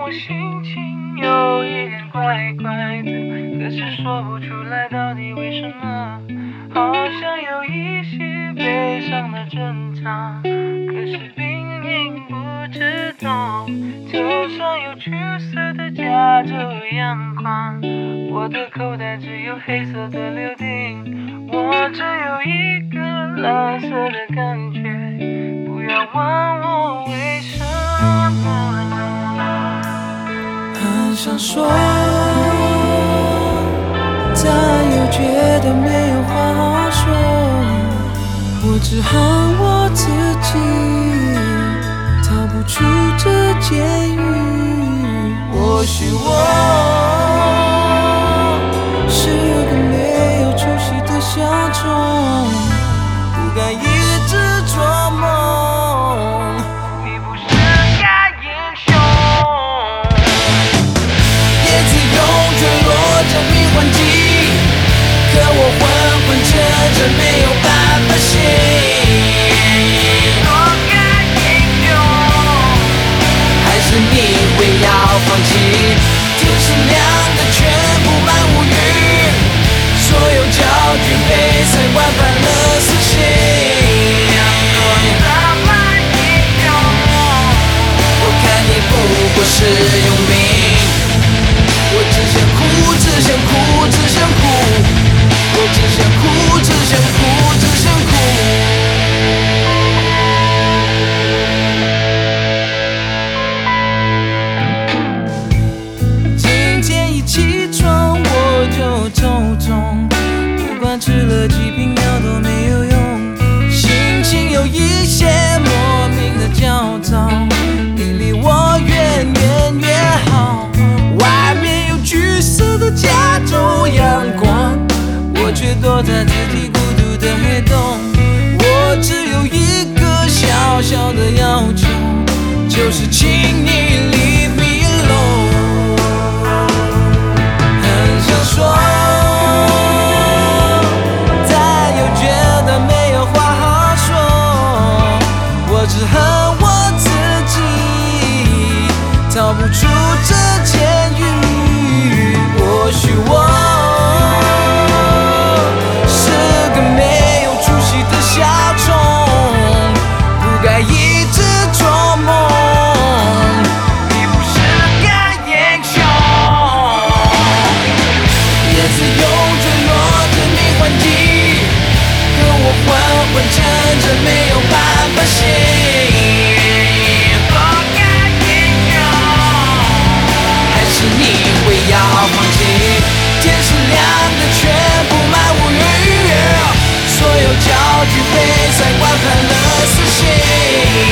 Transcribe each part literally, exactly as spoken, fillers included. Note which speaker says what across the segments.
Speaker 1: 我心情有一点怪怪的，可是说不出来到底为什么，好像有一些悲伤的征兆，可是明明不知道。头上有橘色的加州阳光，我的口袋只有黑色的柳丁，我只有一个蓝色的感觉，不要问我为什么。
Speaker 2: 很想说，但又觉得没有话好说，我只恨我自己逃不出这监狱。或许我是个没有出息的小虫，不该一直做梦。
Speaker 1: 你不是个英雄，
Speaker 2: 叶子用坠落证明环境，可我昏昏沉沉没有办法醒。
Speaker 1: 做个英雄，
Speaker 2: 还是你会要放弃？天是亮的，全布满乌云，所有焦距被塞官翻了死刑。
Speaker 1: 怎么英雄？
Speaker 2: 我看你不过是佣兵，我只想哭，只想哭，只想哭，我只想哭，只想哭，只想哭。今天一起床我就头痛，不管吃了几瓶药都没有用，心情有一些莫名的焦躁，你离我远远越好。外面有橘色的加州阳光，我却躲在自己孤独的黑洞。我只有一个小小的要求，就是请你 leave me alone。 很想说，但又觉得没有话好说，我只恨我自己逃不出这监狱。或许我是个没有出息的小虫，不该一直做梦。
Speaker 1: 你不是个英雄，
Speaker 2: 叶子用坠落证明环境，可我昏昏沉沉没有办法醒。
Speaker 1: 做个英雄，
Speaker 2: 还是你会要放弃？天是亮的，全布满乌云，所有焦距被塞官翻了死刑。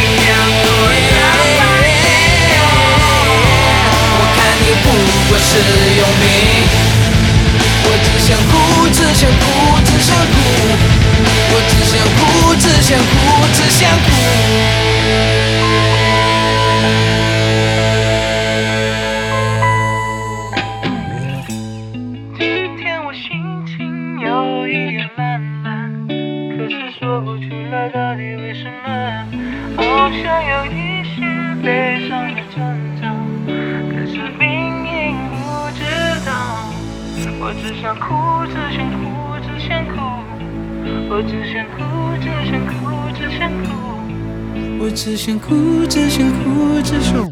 Speaker 2: 我看你不过是佣兵，我只想哭，只想哭，只想哭，我只想哭，只想哭，只想哭。
Speaker 1: 今天我心情有一点懒懒，可是说不出来到底为什么，好像有一些悲伤的征兆，可是明明不知道。我只想哭，只想哭，只想哭，我只想哭，只想哭，只想哭。
Speaker 2: 我只想哭，只想哭，只想。